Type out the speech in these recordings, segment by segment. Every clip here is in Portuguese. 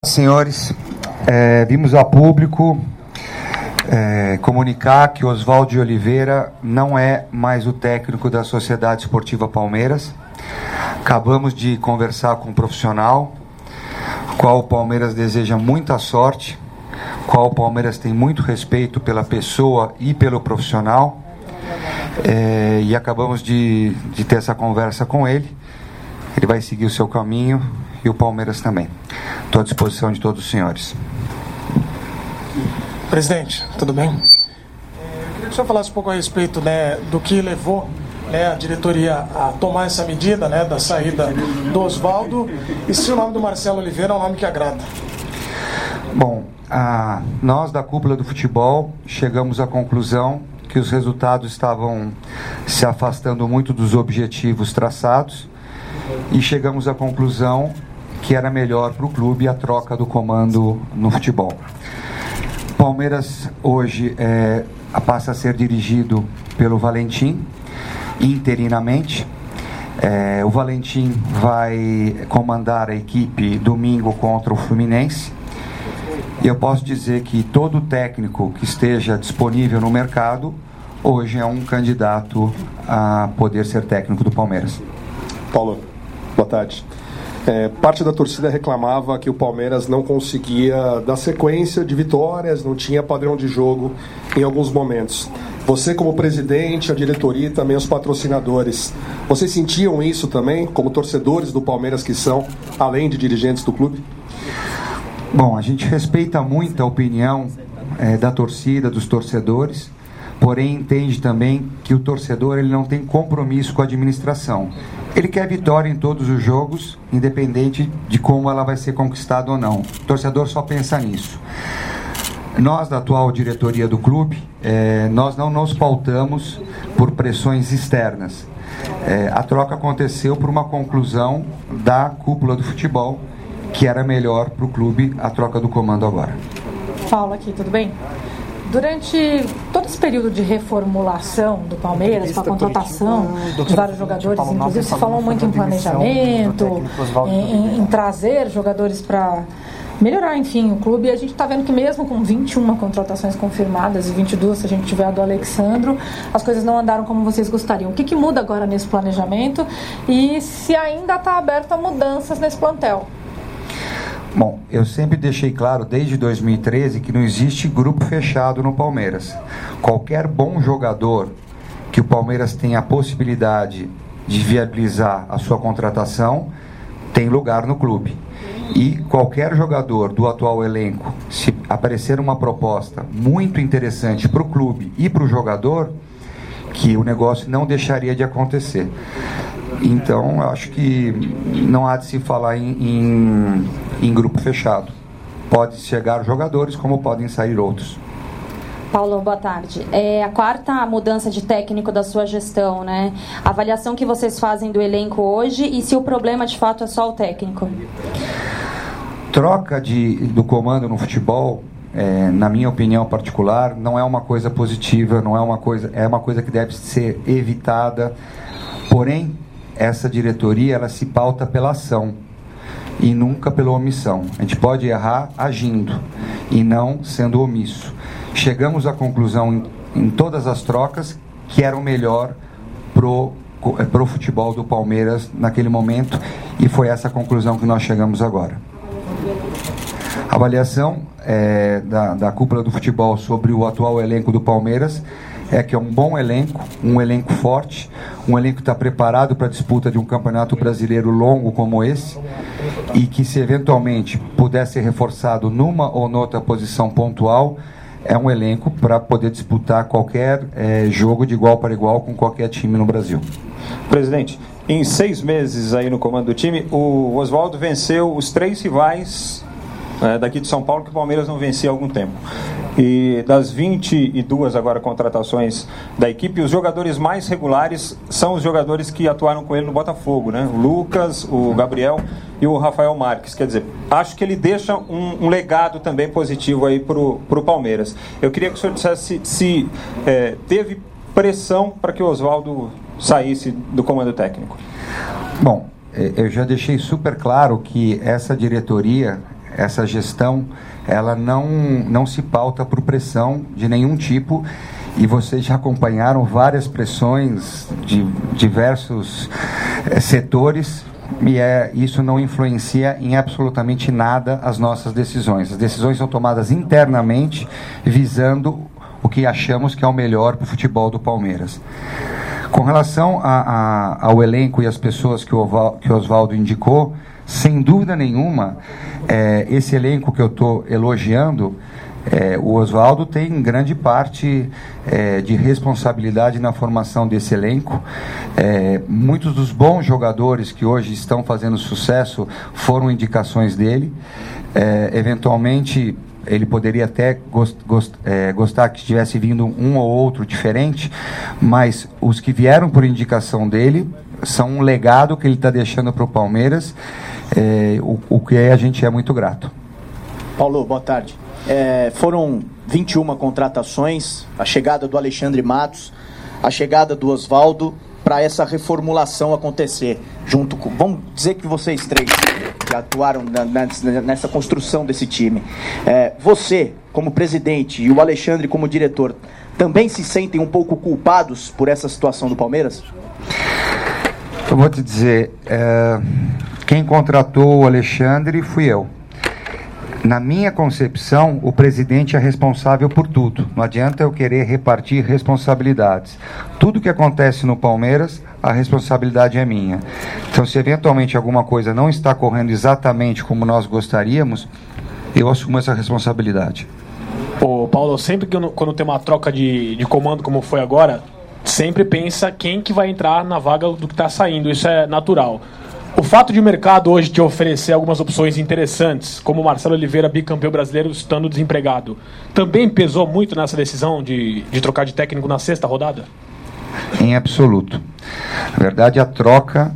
Senhores, vimos a público comunicar que Oswaldo de Oliveira não é mais o técnico da Sociedade Esportiva Palmeiras. Acabamos de conversar com um profissional, qual o Palmeiras deseja muita sorte, qual o Palmeiras tem muito respeito pela pessoa e pelo profissional, e acabamos de ter essa conversa com ele. Ele vai seguir o seu caminho e o Palmeiras também. Estou à disposição de todos os senhores. Presidente, tudo bem? Eu queria que o senhor falasse um pouco a respeito, do que levou a diretoria a tomar essa medida, da saída do Oswaldo, e se o nome do Marcelo Oliveira é um nome que agrada. Bom, nós da cúpula do futebol chegamos à conclusão que os resultados estavam se afastando muito dos objetivos traçados e chegamos à conclusão que era melhor para o clube a troca do comando no futebol. Palmeiras hoje passa a ser dirigido pelo Valentim, interinamente. O Valentim vai comandar a equipe domingo contra o Fluminense. E eu posso dizer que todo técnico que esteja disponível no mercado hoje é um candidato a poder ser técnico do Palmeiras. Paulo, boa tarde. Parte da torcida reclamava que o Palmeiras não conseguia dar sequência de vitórias, não tinha padrão de jogo em alguns momentos. Você como presidente, a diretoria e também os patrocinadores, vocês sentiam isso também, como torcedores do Palmeiras que são, além de dirigentes do clube? Bom, a gente respeita muito a opinião da torcida, dos torcedores, porém entende também que o torcedor ele não tem compromisso com a administração. Ele quer vitória em todos os jogos, independente de como ela vai ser conquistada ou não. O torcedor só pensa nisso. Nós, da atual diretoria do clube, nós não nos pautamos por pressões externas. A troca aconteceu por uma conclusão da cúpula do futebol, que era melhor para o clube a troca do comando agora. Paulo aqui, tudo bem? Durante todo esse período de reformulação do Palmeiras, com a contratação de vários jogadores, inclusive se falou muito em planejamento, em trazer jogadores para melhorar, enfim, o clube. E a gente está vendo que mesmo com 21 contratações confirmadas e 22 se a gente tiver a do Alexandro, as coisas não andaram como vocês gostariam. O que muda agora nesse planejamento e se ainda está aberto a mudanças nesse plantel? Bom, eu sempre deixei claro desde 2013 que não existe grupo fechado no Palmeiras. Qualquer bom jogador que o Palmeiras tenha a possibilidade de viabilizar a sua contratação tem lugar no clube. E qualquer jogador do atual elenco, se aparecer uma proposta muito interessante para o clube e para o jogador, que o negócio não deixaria de acontecer. Então, eu acho que não há de se falar em grupo fechado. Pode chegar jogadores, como podem sair outros. Paulo, boa tarde. A quarta mudança de técnico da sua gestão, A avaliação que vocês fazem do elenco hoje e se o problema de fato é só o técnico? Troca do comando no futebol, na minha opinião particular, não é uma coisa positiva, é uma coisa que deve ser evitada. Porém, essa diretoria ela se pauta pela ação e nunca pela omissão. A gente pode errar agindo e não sendo omisso. Chegamos à conclusão em todas as trocas que era o melhor pro futebol do Palmeiras naquele momento, e foi essa a conclusão que nós chegamos agora. A avaliação da cúpula do futebol sobre o atual elenco do Palmeiras é que é um bom elenco, um elenco forte, um elenco que está preparado para a disputa de um campeonato brasileiro longo como esse, e que se eventualmente puder ser reforçado numa ou noutra posição pontual, é um elenco para poder disputar qualquer jogo de igual para igual com qualquer time no Brasil. Presidente, em 6 meses aí no comando do time, o Oswaldo venceu os 3 rivais daqui de São Paulo que o Palmeiras não vencia há algum tempo. E das 22 agora contratações da equipe, os jogadores mais regulares são os jogadores que atuaram com ele no Botafogo, O Lucas, o Gabriel e o Rafael Marques. Quer dizer, acho que ele deixa um legado também positivo aí pro Palmeiras. Eu queria que o senhor dissesse se teve pressão para que o Oswaldo saísse do comando técnico. Bom, eu já deixei super claro que essa diretoria essa gestão, ela não se pauta por pressão de nenhum tipo, e vocês já acompanharam várias pressões de diversos setores, e isso não influencia em absolutamente nada as nossas decisões. As decisões são tomadas internamente, visando o que achamos que é o melhor para o futebol do Palmeiras. Com relação ao elenco e as pessoas que o Oswaldo indicou, sem dúvida nenhuma, esse elenco que eu estou elogiando, o Oswaldo tem grande parte de responsabilidade na formação desse elenco. Muitos dos bons jogadores que hoje estão fazendo sucesso foram indicações dele. Eventualmente, ele poderia até gostar que tivesse vindo um ou outro diferente, mas os que vieram por indicação dele são um legado que ele está deixando para o Palmeiras, o que a gente é muito grato. Paulo, boa tarde. Foram 21 contratações, a chegada do Alexandre Matos, a chegada do Oswaldo, para essa reformulação acontecer, junto com, vamos dizer que vocês três que atuaram nessa construção desse time. Você, como presidente, e o Alexandre como diretor, também se sentem um pouco culpados por essa situação do Palmeiras? Eu vou te dizer, quem contratou o Alexandre fui eu. Na minha concepção, o presidente é responsável por tudo. Não adianta eu querer repartir responsabilidades. Tudo que acontece no Palmeiras, a responsabilidade é minha. Então, se eventualmente alguma coisa não está correndo exatamente como nós gostaríamos, eu assumo essa responsabilidade. Ô, Paulo, sempre que quando tem uma troca de comando como foi agora, sempre pensa quem que vai entrar na vaga do que está saindo. Isso é natural. O fato de o mercado hoje te oferecer algumas opções interessantes, como o Marcelo Oliveira, bicampeão brasileiro, estando desempregado, também pesou muito nessa decisão de trocar de técnico na sexta rodada? Em absoluto. Na verdade, a troca,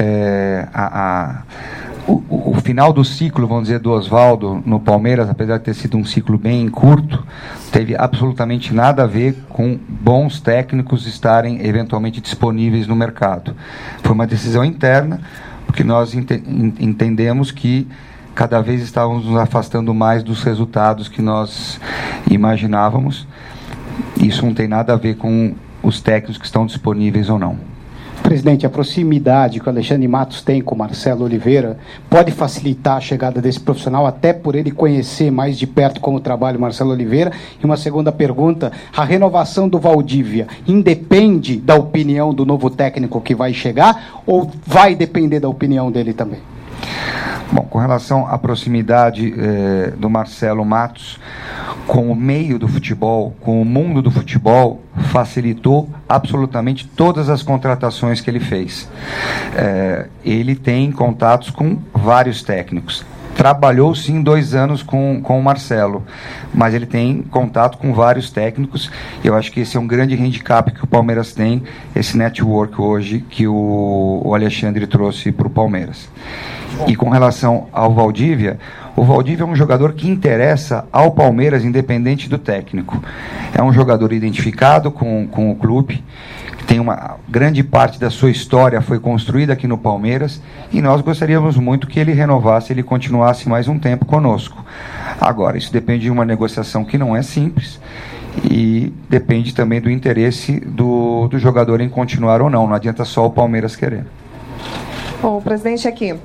o final do ciclo, vamos dizer, do Oswaldo no Palmeiras, apesar de ter sido um ciclo bem curto, teve absolutamente nada a ver com bons técnicos estarem eventualmente disponíveis no mercado. Foi uma decisão interna, porque nós entendemos que cada vez estávamos nos afastando mais dos resultados que nós imaginávamos. Isso não tem nada a ver com os técnicos que estão disponíveis ou não. Presidente, a proximidade que o Alexandre Matos tem com o Marcelo Oliveira pode facilitar a chegada desse profissional, até por ele conhecer mais de perto como trabalha o Marcelo Oliveira? E uma segunda pergunta, a renovação do Valdívia independe da opinião do novo técnico que vai chegar ou vai depender da opinião dele também? Bom, com relação à proximidade do Marcelo Matos com o meio do futebol, com o mundo do futebol, facilitou absolutamente todas as contratações que ele fez. Ele tem contatos com vários técnicos. Trabalhou sim 2 anos com o Marcelo, mas ele tem contato com vários técnicos. Eu acho que esse é um grande handicap que o Palmeiras tem, esse network hoje que o Alexandre trouxe para o Palmeiras. E com relação ao Valdívia, o Valdívia é um jogador que interessa ao Palmeiras, independente do técnico. É um jogador identificado com o clube, que tem uma grande parte da sua história foi construída aqui no Palmeiras, e nós gostaríamos muito que ele renovasse, ele continuasse mais um tempo conosco. Agora, isso depende de uma negociação que não é simples, e depende também do interesse do jogador em continuar ou não. Não adianta só o Palmeiras querer. Bom, presidente, aqui.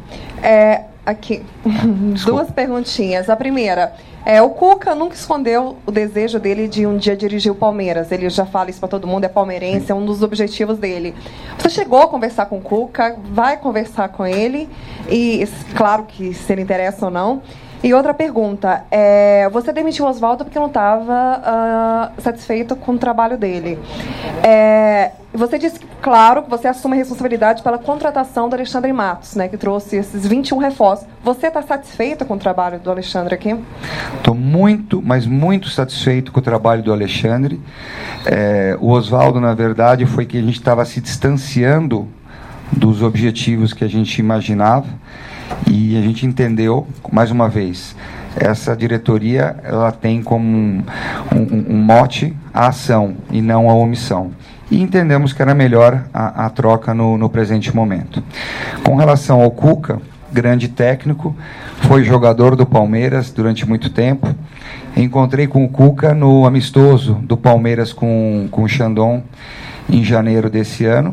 Duas perguntinhas. A primeira, o Cuca nunca escondeu o desejo dele de um dia dirigir o Palmeiras. Ele já fala isso para todo mundo, é palmeirense, é um dos objetivos dele. Você chegou a conversar com o Cuca, vai conversar com ele, e claro que se ele interessa ou não. E outra pergunta, você demitiu o Oswaldo porque não estava satisfeito com o trabalho dele. Você disse, claro, que você assume a responsabilidade pela contratação do Alexandre Matos, né, que trouxe esses 21 reforços. Você está satisfeito com o trabalho do Alexandre aqui? Estou muito, mas muito satisfeito com o trabalho do Alexandre. O Oswaldo, na verdade, foi que a gente estava se distanciando dos objetivos que a gente imaginava. E a gente entendeu, mais uma vez, essa diretoria ela tem como um mote a ação e não a omissão. E entendemos que era melhor a troca no presente momento. Com relação ao Cuca, grande técnico, foi jogador do Palmeiras durante muito tempo. Encontrei com o Cuca no amistoso do Palmeiras com o Shandong em janeiro desse ano,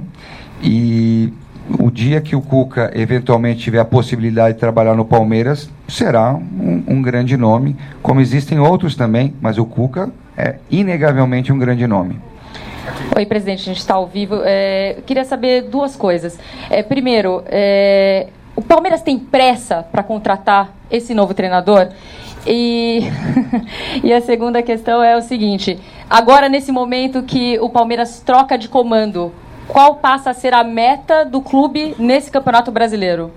e o dia que o Cuca eventualmente tiver a possibilidade de trabalhar no Palmeiras, será um grande nome, como existem outros também, mas o Cuca é inegavelmente um grande nome. Oi, presidente, a gente está ao vivo. Queria saber duas coisas. Primeiro, o Palmeiras tem pressa para contratar esse novo treinador? E a segunda questão é o seguinte: agora, nesse momento que o Palmeiras troca de comando, qual passa a ser a meta do clube nesse Campeonato Brasileiro?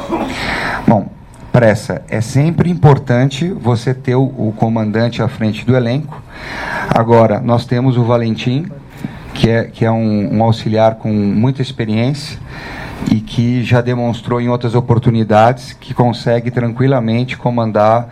Bom, pressa. É sempre importante você ter o comandante à frente do elenco. Agora, nós temos o Valentim, que é um auxiliar com muita experiência e que já demonstrou em outras oportunidades que consegue tranquilamente comandar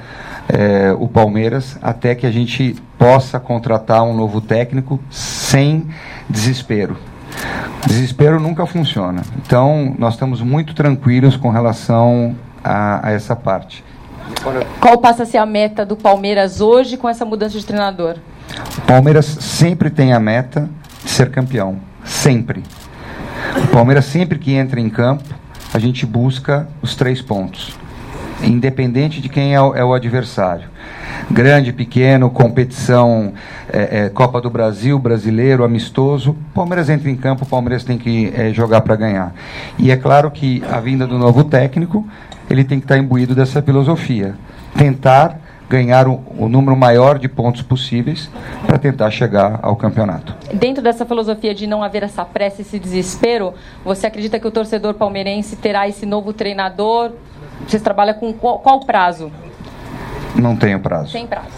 o Palmeiras, até que a gente possa contratar um novo técnico sem desespero. Desespero nunca funciona. Então, nós estamos muito tranquilos com relação a essa parte. Qual passa a ser a meta do Palmeiras hoje com essa mudança de treinador? O Palmeiras sempre tem a meta de ser campeão. Sempre. O Palmeiras, sempre que entra em campo, a gente busca os 3 pontos. Independente de quem é o adversário. Grande, pequeno, competição, Copa do Brasil, brasileiro, amistoso. O Palmeiras entra em campo, o Palmeiras tem que jogar para ganhar. E é claro que a vinda do novo técnico, ele tem que estar imbuído dessa filosofia. Tentar ganhar o número maior de pontos possíveis para tentar chegar ao campeonato. Dentro dessa filosofia de não haver essa pressa, esse desespero, você acredita que o torcedor palmeirense terá esse novo treinador? Vocês trabalham com qual prazo? Não tenho prazo. Sem prazo.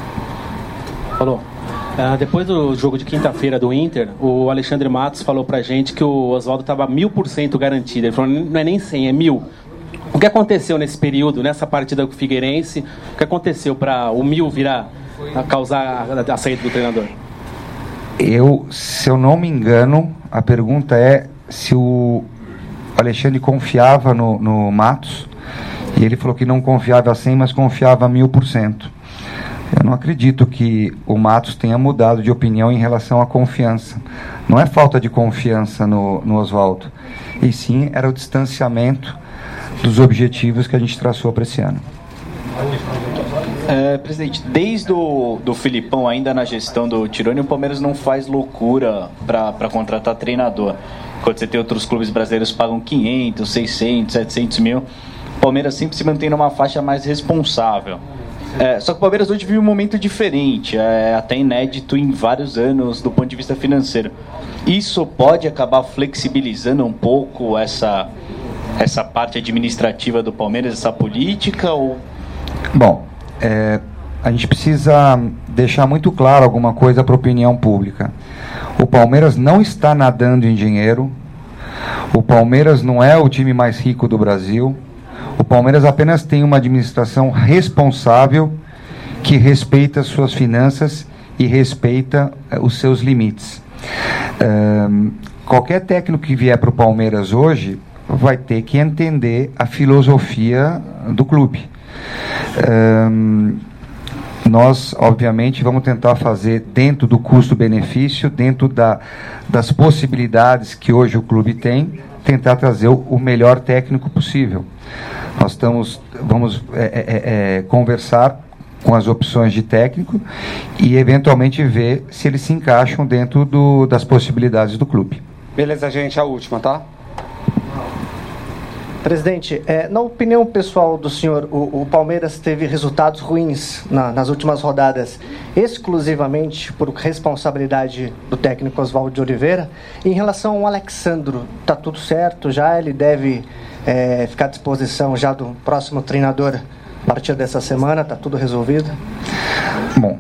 Falou. Depois do jogo de quinta-feira do Inter, o Alexandre Matos falou pra gente que o Oswaldo estava 1000% garantido. Ele falou, não é nem 100, é 1000. O que aconteceu nesse período, nessa partida com o Figueirense? O que aconteceu para o 1000 virar a causar a saída do treinador? Se eu não me engano, a pergunta é se o Alexandre confiava no Matos, e ele falou que não confiava a 100, mas confiava a 1000%. Eu não acredito que o Matos tenha mudado de opinião em relação à confiança. Não é falta de confiança no Oswaldo, e sim era o distanciamento dos objetivos que a gente traçou para esse ano. Presidente, desde do Filipão, ainda na gestão do Tironi, o Palmeiras não faz loucura para contratar treinador. Quando você tem outros clubes brasileiros que pagam 500, 600, 700 mil, o Palmeiras sempre se mantém numa faixa mais responsável. Só que o Palmeiras hoje vive um momento diferente, até inédito em vários anos do ponto de vista financeiro. Isso pode acabar flexibilizando um pouco essa parte administrativa do Palmeiras, essa política? Ou... Bom, a gente precisa deixar muito claro alguma coisa para a opinião pública. O Palmeiras não está nadando em dinheiro. O Palmeiras não é o time mais rico do Brasil. O Palmeiras apenas tem uma administração responsável que respeita as suas finanças e respeita os seus limites. Qualquer técnico que vier para o Palmeiras hoje vai ter que entender a filosofia do clube. Nós, obviamente, vamos tentar fazer dentro do custo-benefício, dentro das possibilidades que hoje o clube tem, tentar trazer o melhor técnico possível. Nós vamos conversar com as opções de técnico e, eventualmente, ver se eles se encaixam dentro das possibilidades do clube. Beleza, gente, a última, tá? Presidente, na opinião pessoal do senhor, o Palmeiras teve resultados ruins nas últimas rodadas, exclusivamente por responsabilidade do técnico Oswaldo de Oliveira. Em relação ao Alexandro, está tudo certo já? Ele deve ficar à disposição já do próximo treinador a partir dessa semana? Está tudo resolvido? Bom,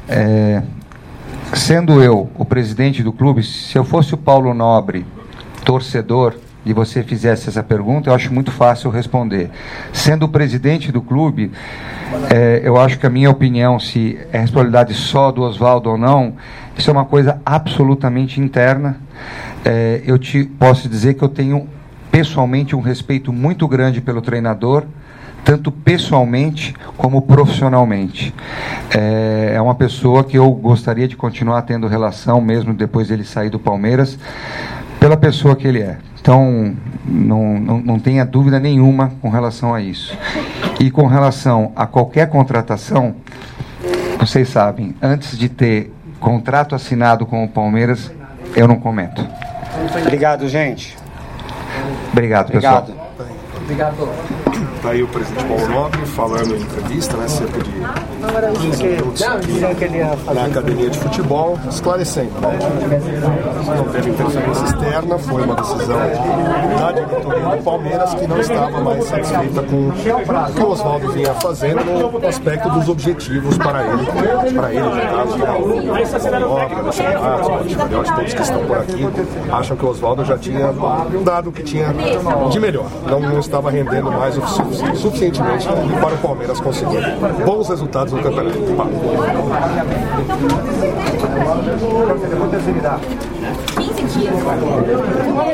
sendo eu o presidente do clube, se eu fosse o Paulo Nobre, torcedor, e você fizesse essa pergunta, eu acho muito fácil responder. Sendo o presidente do clube, eu acho que a minha opinião, se é responsabilidade só do Oswaldo ou não, isso é uma coisa absolutamente interna. Eu posso dizer que eu tenho pessoalmente um respeito muito grande pelo treinador, tanto pessoalmente como profissionalmente. É uma pessoa que eu gostaria de continuar tendo relação, mesmo depois dele sair do Palmeiras, pela pessoa que ele é. Então, não tenha dúvida nenhuma com relação a isso. E com relação a qualquer contratação, vocês sabem, antes de ter contrato assinado com o Palmeiras, eu não comento. Obrigado, gente. Obrigado, pessoal. Obrigado. Está aí o presidente Paulo Nobre falando em entrevista, né, cerca de 15 minutos na academia de futebol, esclarecendo, né? Não teve interferência externa, foi uma decisão da diretoria do Palmeiras que não estava mais satisfeita com o que o Oswaldo vinha fazendo no aspecto dos objetivos para ele, no caso, Paulo Nobre, Alexandre Matos, todos que estão por aqui, acham que o Oswaldo já tinha dado o que tinha de melhor, não estava rendendo mais suficientemente para o Palmeiras conseguir bons resultados no campeonato. 15 dias.